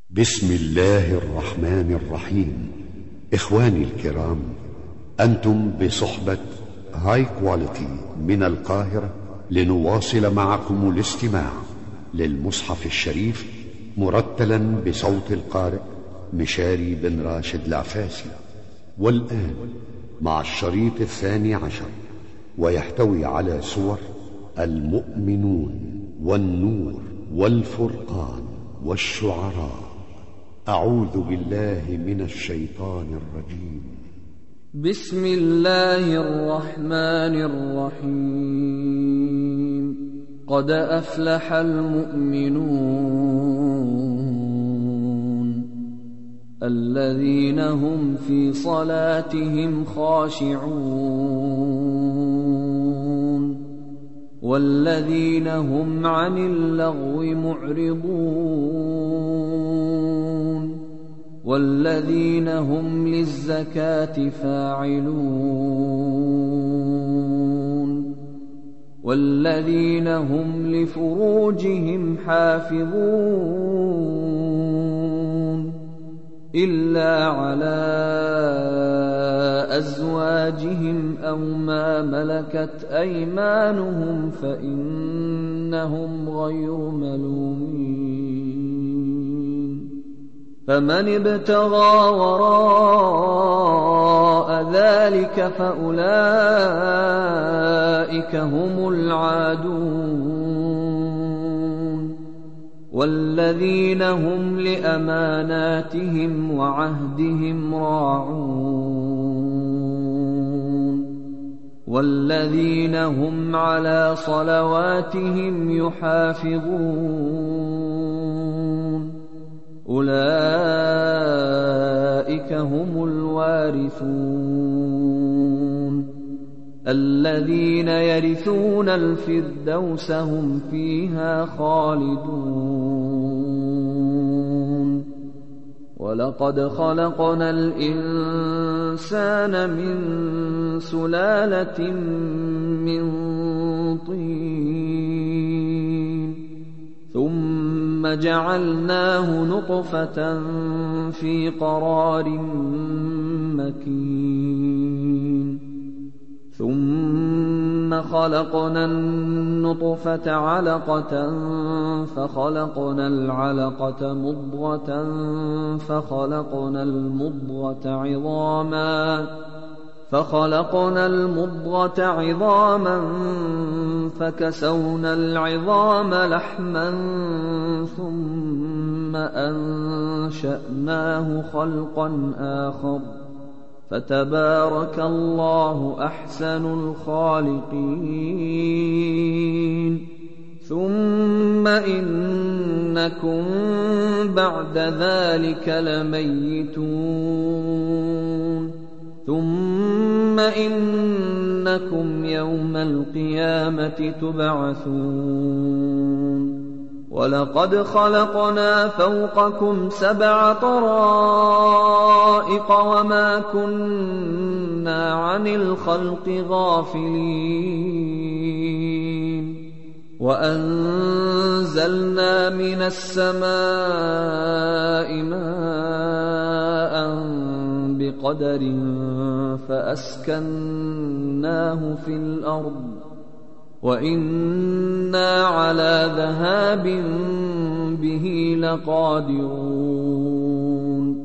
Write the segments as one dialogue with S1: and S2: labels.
S1: بسم الله الرحمن الرحيم. إخواني الكرام، أنتم بصحبة هاي كواليتي من القاهرة لنواصل معكم الاستماع للمصحف الشريف مرتلا بصوت القارئ مشاري بن راشد العفاسي. والآن مع الشريط 12، ويحتوي على سور المؤمنون والنور والفرقان والشعراء. أعوذ بالله من الشيطان الرجيم.
S2: بسم الله الرحمن الرحيم. قد أفلح المؤمنون الذين هم في صلاتهم خاشعون والذين هم عن اللغو معرضون والذين هم للزكاة فاعلون والذين هم لفروجهم حافظون إلا على أزواجهم أو ما ملكت أيمانهم فإنهم غير ملومين. فمن ابتغى وراء ذلك فأولئك هم العادون والذين هم لأماناتهم وعهدهم راعون والذين هم على صلواتهم يحافظون أولئك هم الوارثون الذين يرثون الفردوس هم فيها خالدون. ولقد خلقنا الإنسان من سلالة من طين ثم جعلناه نطفة في قرار مكين ثم خلقنا النطفة علقة فخلقنا العلقة مضغة فخلقنا المضغة عظاما فكسونا العظام لحما ثم أنشأناه خلقا آخر فتبارك الله أحسن الخالقين. ثم إنكم بعد ذلك لميتون ثم إنكم يوم القيامة تبعثون. ولقد خلقنا فوقكم 7 طرائق وما كنا عن الخلق غافلين. وأنزلنا من السماء ماء بقدر فأسكناه في الأرض وإنا على ذهاب به لقادرون.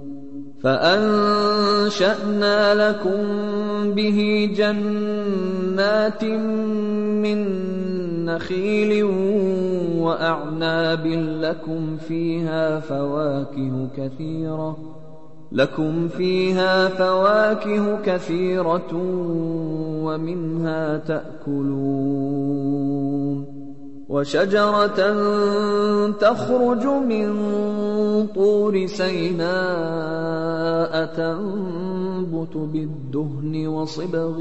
S2: فأنشأنا لكم به جنات من نخيل وأعناب لكم فيها فواكه كثيرة ومنها تأكلون. وشجرة تخرج من طور سيناء تنبت بالدهن وصبغ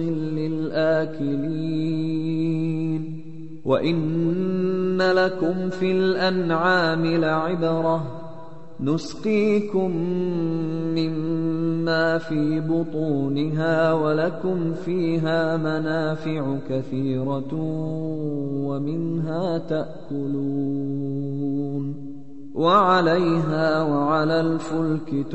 S2: للآكلين. وإن لكم في الأنعام لعبرة نسقيكم مما في بطونها ولكم فيها منافع كثيرة ومنها تأكلون. وعليها وعلى الفلك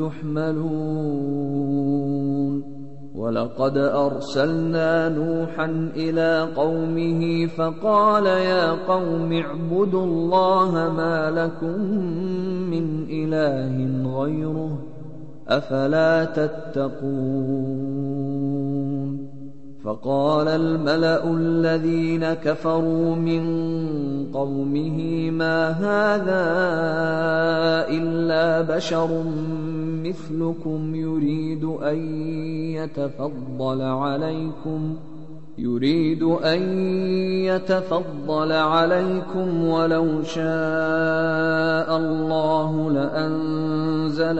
S2: تحملون ولقد أرسلنا نوحا إلى قومه فقال يا قوم اعبدوا الله ما لكم من إله غيره أفلا تتقون فقال الملأ الذين كفروا من قومه ما هذا إلا بشر مثلكم يريد أن يتفضل عليكم ولو شاء الله لأنزل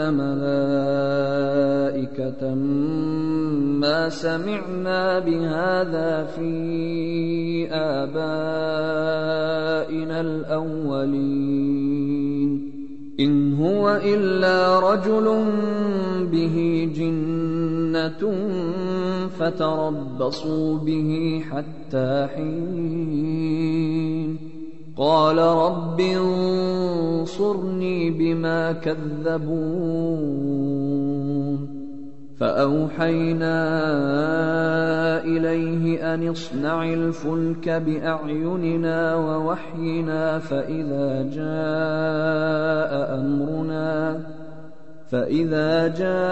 S2: ملائكة ما سمعنا بهذا في آبائنا الأولين إن هو إلا رجل به جنة فتربصوا به حتى حين قال رب انصرني بما كذبون فأوحينا إليه أن اصنع الفلك بأعيننا ووحينا فإذا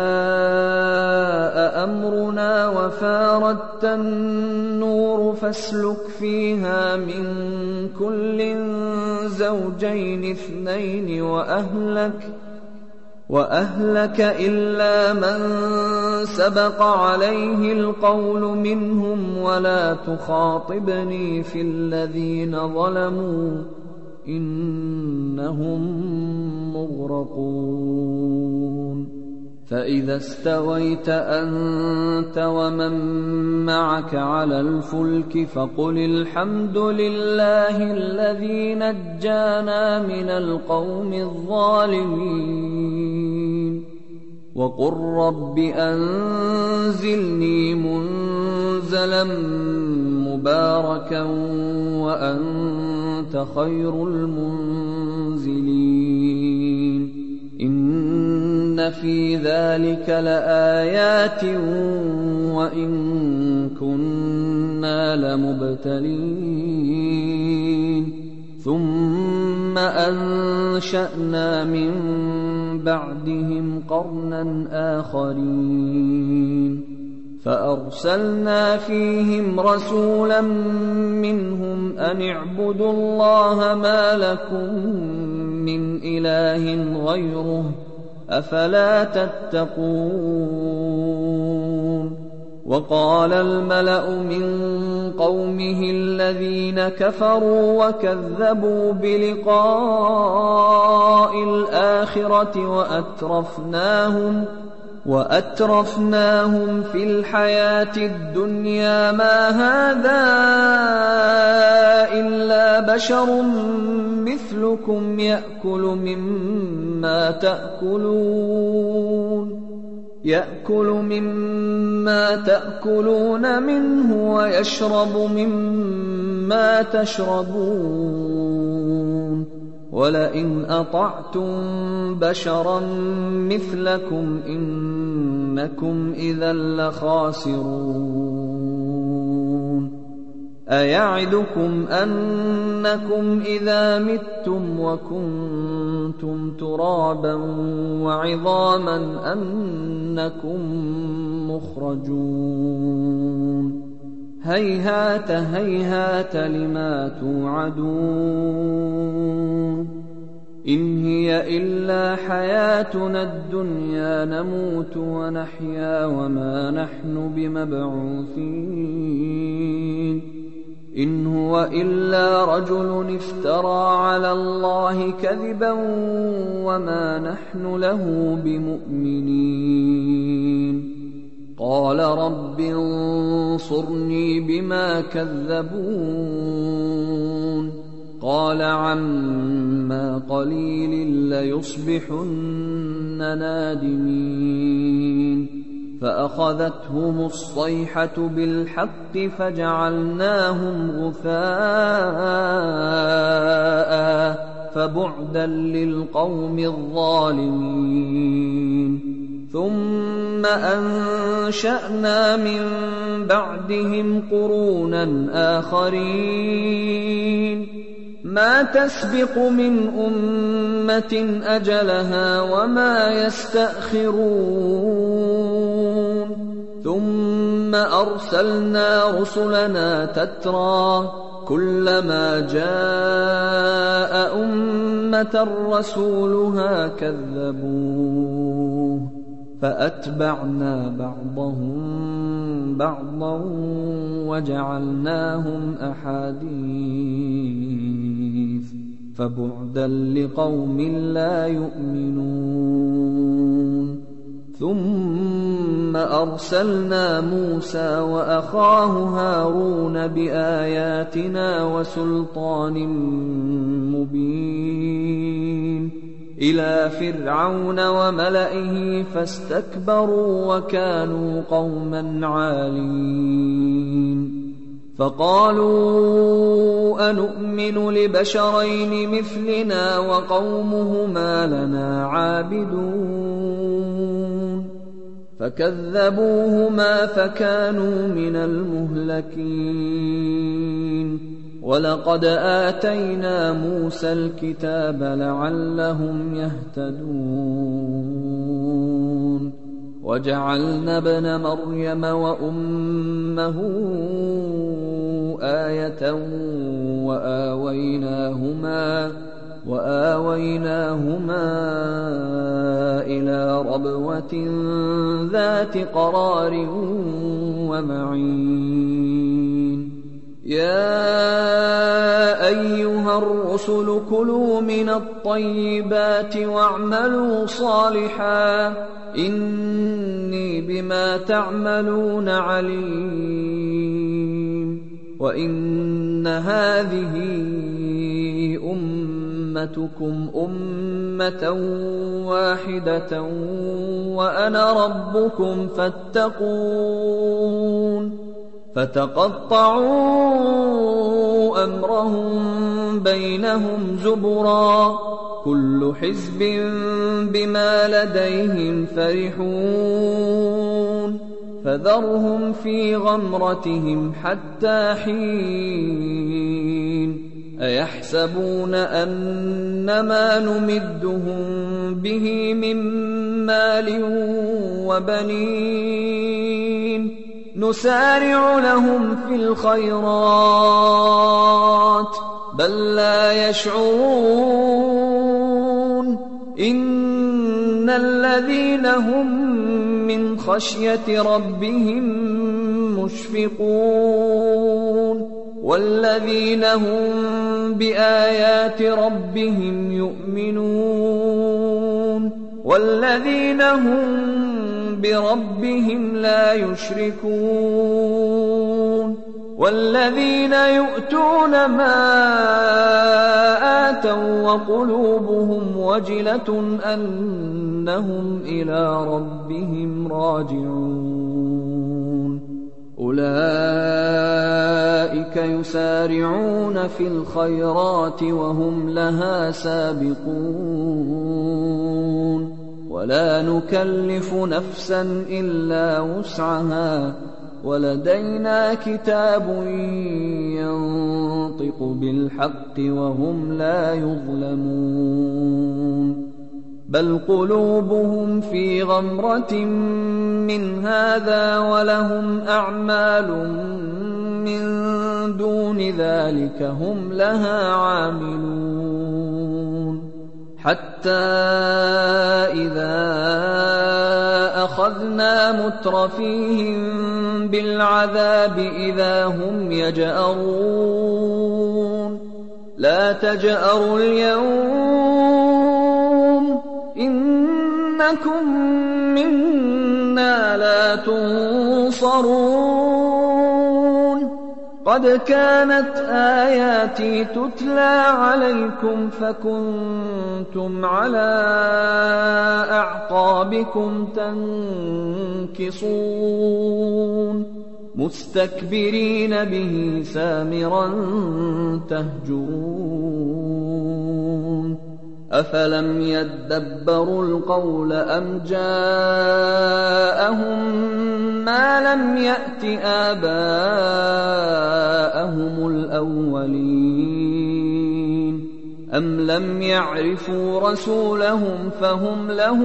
S2: جاء أمرنا وفاردت النور فاسلك فيها من كل زوجين اثنين وأهلك إلا من سبق عليه القول منهم ولا تخاطبني في الذين ظلموا إنهم مغرقون فإذا استويت أنت ومن معك على الفلك فقل الحمد لله الذي نجانا من القوم الظالمين وقل رب أنزلني منزلا مباركا وأنت خير المنزلين إن في ذلك لآيات وإن كنا لمبتلين ثم أنشأنا من بعدهم قرنا آخرين فأرسلنا فيهم رسولا منهم أن اعبدوا الله ما لكم من إله غيره أفلا تتقون وقال الملأ من قومه الذين كفروا وكذبوا بلقاء الآخرة وأترفناهم في الحياة الدنيا ما هذا إلا بشر مثلكم يأكل مما تأكلون منه ويشرب مما تشربون ولئن أطعتم بشرا مثلكم إنكم إذا لخاسرون أيعدكم أنكم إذا متم وكنتم ترابا وعظاما أنكم مخرجون هيهات هيهات لما توعدون إن هي إلا حياتنا الدنيا نموت ونحيا وما نحن بمبعوثين إن هو إلا رجل افترى على الله كذبا وما نحن له بمؤمنين قال رب انصرني بما كذبون قال عما قليل ليصبحن نادمين فأخذتهم الصيحة بالحق فجعلناهم غثاء فبعدا للقوم الظالمين ثم أنشأنا من بعدهم قرونا آخرين ما تسبق من أمة أجلها وما يستأخرون ثم أرسلنا رسلنا تترى كلما جاء أمة رسولها كذبوه فأتبعنا بعضهم بعضا وجعلناهم أحاديث فبعدا لقوم لا يؤمنون ثم أرسلنا موسى وأخاه هارون بآياتنا وسلطان مبين إلى فرعون وملئه فاستكبروا وكانوا قوما عالين فقالوا أنؤمن لبشرين مثلنا وقومهما لنا عابدون فكذبوهما فكانوا من المهلكين ولقد آتينا موسى الكتاب لعلهم يهتدون وجعلنا ابن مريم وأمه آية وآويناهما إلى ربوة ذات قرار ومعين يا أيها الرسل كلوا من الطيبات واعملوا صالحا إني بما تعملون عليم وإن هذه أمتكم أمة واحدة وأنا ربكم فاتقون فتقطعوا أمرهم بينهم زبرا كل حزب بما لديهم فرحون فذرهم في غمرتهم حتى حين أيحسبون أنما نمدهم به من مال وبنين نسارع لهم في الخيرات بل لا يشعرون إن الذين هم من خشية ربهم مشفقون والذين هم بآيات ربهم يؤمنون والذين هم بربهم لا يشركون والذين يؤتون ما آتوا وقلوبهم وجلة أنهم إلى ربهم راجعون أولئك يسارعون في الخيرات وهم لها سابقون ولا نكلف نفسا إلا وسعها ولدينا كتاب ينطق بالحق وهم لا يظلمون بل قلوبهم في غمرة من هذا ولهم أعمال من دون ذلك هم لها عاملون حتى إذا أخذنا مترفيهم بالعذاب إذا هم يجأرون لا تجأروا اليوم إنكم منا لا تنصرون قد كانت آياتي تتلى عليكم فكنتم على أعقابكم تنكصون مستكبرين به سامرا تهجرون أفلم يدبروا القول أم جاءهم ما لم يأت آباءهم الأولين أم لم يعرفوا رسولهم فهم له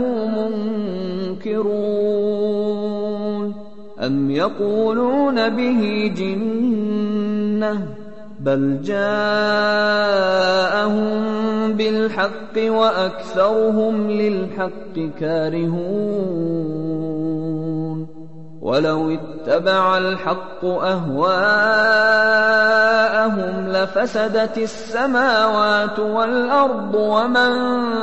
S2: منكرون أم يقولون به جنة بل جاءهم بالحق وأكثرهم للحق كارهون ولو اتبع الحق أهواءهم لفسدت السماوات والأرض ومن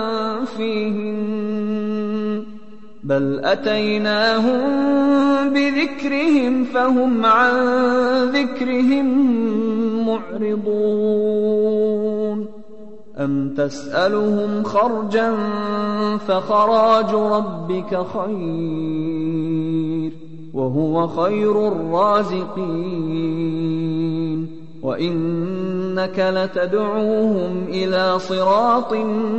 S2: فيهن بل أتيناهم بذكرهم فهم عن ذكرهم معرضون أم تسألهم خرجا فخراج ربك خير وهو خير الرازقين وإنك لتدعوهم إلى صراط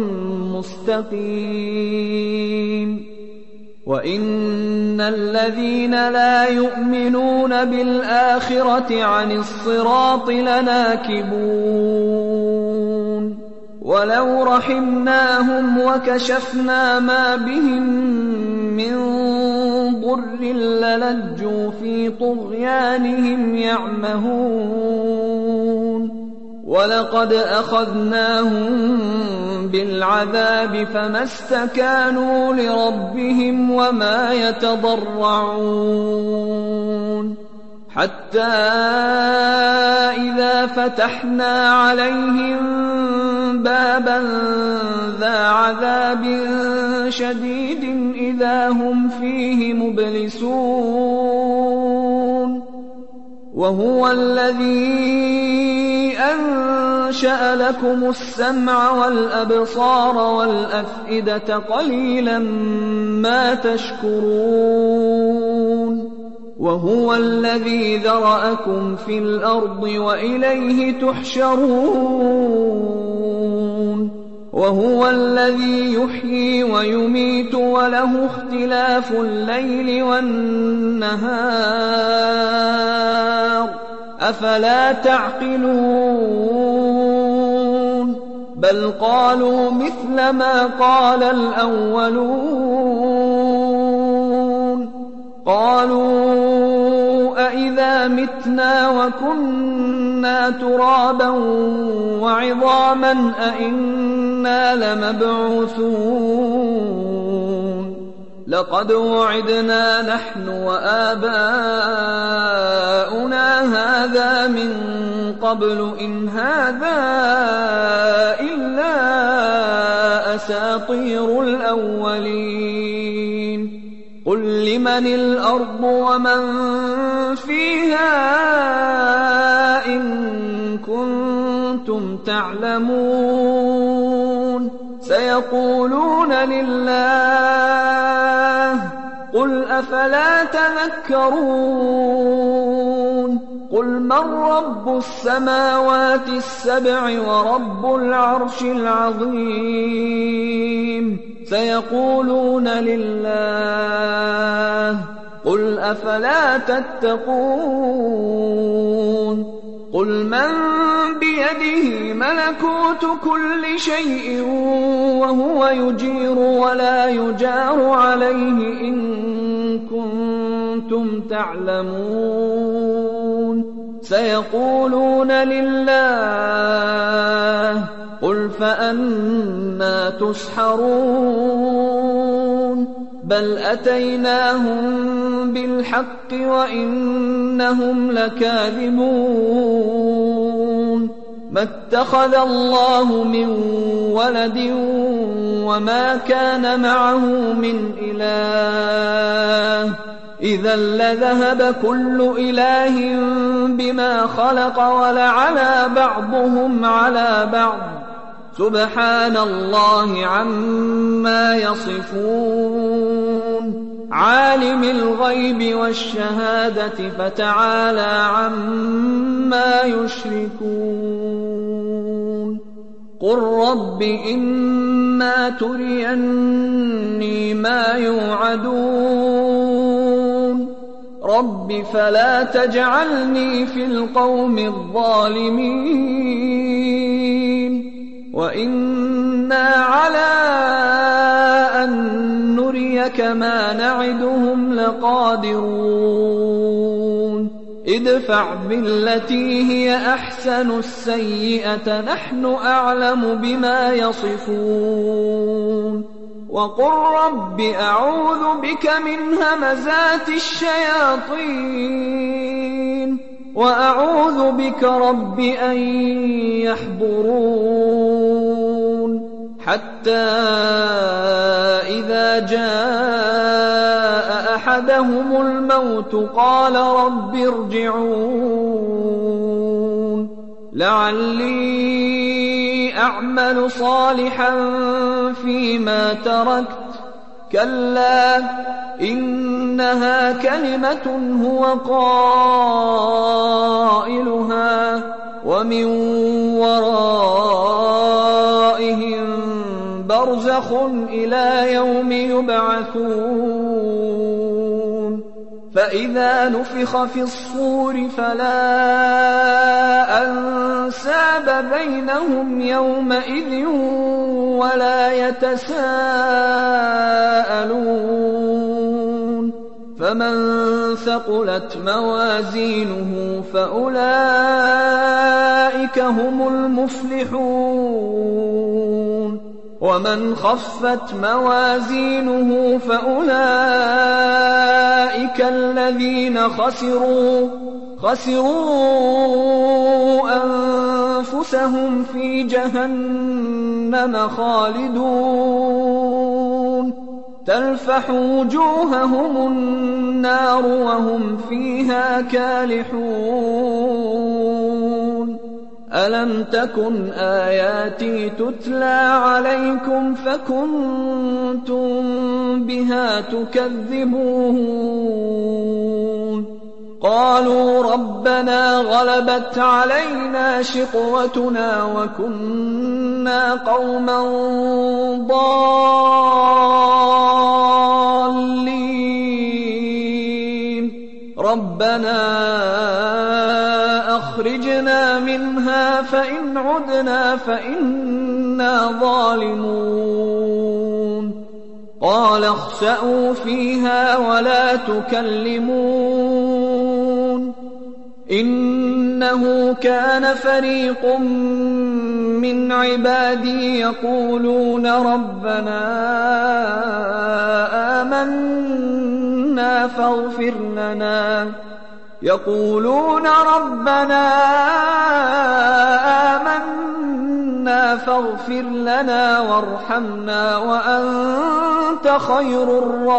S2: مستقيم وإن الذين لا يؤمنون بالآخرة عن الصراط لناكبون ولو رحمناهم وكشفنا ما بهم من ضر للجوا في طغيانهم يعمهون ولقد أخذناهم بالعذاب فما استكانوا لربهم وما يتضرعون حتى إذا فتحنا عليهم بابا ذا عذاب شديد إذا هم فيه مبلسون وهو الذي أنشأ لكم السمع والأبصار والأفئدة قليلا ما تشكرون وهو الذي ذرأكم في الأرض وإليه تحشرون وهو الذي يحيي ويميت وله اختلاف الليل والنهار أفلا تعقلون بل قالوا مثل ما قال الأولون قالوا أإذا متنا وكنا ترابا وعظاما أإنا لمبعوثون لقد وعدنا نحن وآباؤنا هذا من قبل إن هذا إلا أساطير الأولين قل لمن الأرض ومن فيها إن كنتم تعلمون سيقولون لله قل أفلا تذكرون قل من رب السماوات السبع ورب العرش العظيم سيقولون لله قل أفلا تتقون قل من بيده ملكوت كل شيء وهو يجير ولا يجار عليه إن كنتم تعلمون سيقولون لله قل فأنى تسحرون بل أتيناهم بالحق وإنهم لكاذبون ما اتخذ الله من ولد وما كان معه من إله إذا لذهب كل إله بما خلق ولعلى بعضهم على بعض سبحان الله عما يصفون عالم الغيب والشهادة فتعالى عما يشركون قل رب إما تريني ما يوعدون رب فلا تجعلني في القوم الظالمين وإنا على أن نريك ما نعدهم لقادرون ادفع بالتي هي أحسن السيئة نحن أعلم بما يصفون وقل رب أعوذ بك من همزات الشياطين وأعوذ بك رب أن يحضرون حتى إذا جاء أحدهم الموت قال رب ارجعون لعلي أعمل صالحا فيما تركت كلا إنها كلمة هو قائلها ومن ورائهم برزخ إلى يوم يبعثون فإذا نفخ في الصور فلا أنساب بينهم يومئذ ولا يتساءلون فمن ثقلت موازينه فأولئك هم المفلحون ومن خفت موازينه فأولئك الذين خسروا أنفسهم في جهنم خالدون تلفح وجوههم النار وهم فيها كالحون ألم تكن آياتي تتلى عليكم فكنتم بها تكذبون قالوا ربنا غلبت علينا شقوتنا وكنا قوما ضالين ربنا أخرجنا منها فإن عدنا فإنا ظالمون قال اخسئوا فيها ولا تكلمون إنه كان فريق من عبادي يقولون ربنا آمنا فاغفر لنا وارحمنا وأنت خير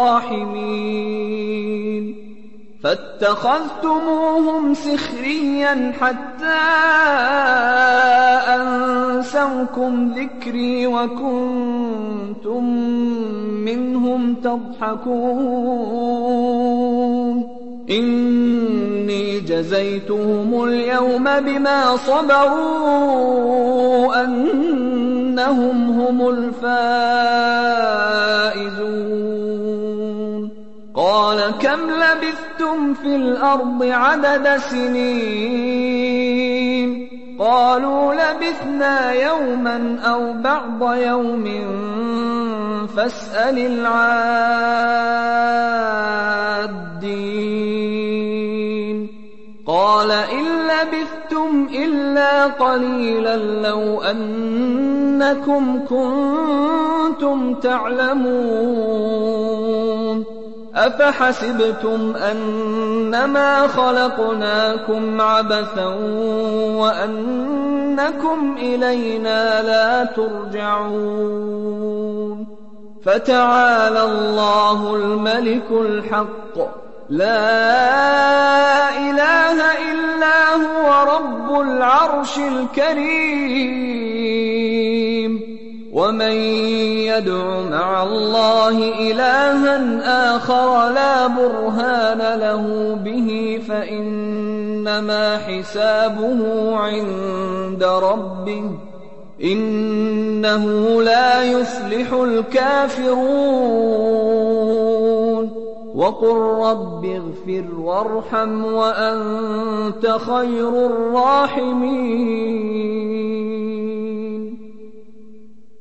S2: الراحمين فاتخذتموهم سخريا حتى أنسوكم ذكري وكنتم منهم تضحكون إني جزيتهم اليوم بما صبروا أنهم هم الفائزون قال كم لبثتم في الأرض عدد سنين قالوا لبثنا يوما أو بعض يوم فاسأل العادين قال إن لبثتم إلا قليلا لو أنكم كنتم تعلمون أفحسبتم أنما خلقناكم عبثا وأنكم إلينا لا ترجعون فتعالى الله الملك الحق لا إله إلا هو رب العرش الكريم ومن يدع مع الله إلها آخر لا برهان له به فإنما حسابه عند ربه إنه لا يفلح الكافرون وقل رب اغفر وارحم وأنت خير الراحمين